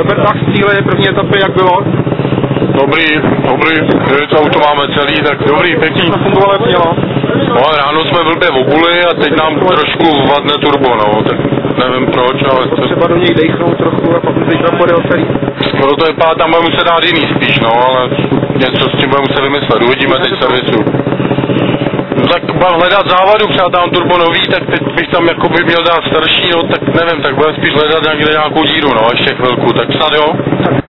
Roberták z cíle je první etapy, jak bylo? Dobrý, to auto máme celý, tak dobrý, pěkný. To fungovalo, jak mělo. No, ráno jsme blbě obuli a teď nám trošku vadne turbo, no, tak nevím proč, ale to... Třeba do něj dejchnout trochu a pak už teď podjel celý. Skoro to vypadá, tam bude muset dát jiný spíš, no, ale něco s tím bude muset vymyslet, uvidíme teď servisu. No, tak budeme hledat závadu, třeba tam turbo nový, tak teď bych tam jakoby měl dát starší, no, tak nevím, tak budeme spíš hledat někde nějakou díru, no, ještě chvilku, tak snad jo.